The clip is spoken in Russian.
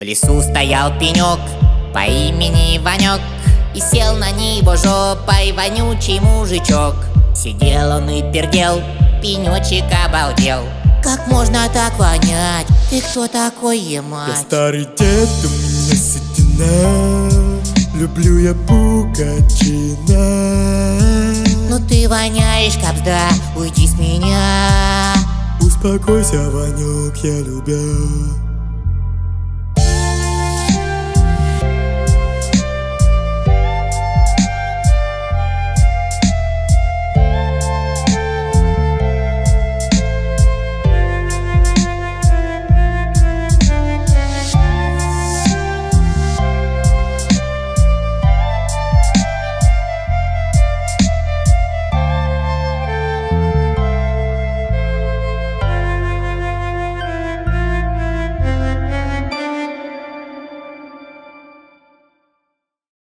В лесу стоял пенек по имени Ванек, и сел на него жопой вонючий мужичок. Сидел он и пердел, пенечек обалдел. Как можно так вонять? Ты кто такой, емать? Я старый дед, у меня седина, люблю я Пукачина. Ну ты воняешь, кабзда, уйди с меня. Успокойся, Ванек, я любя.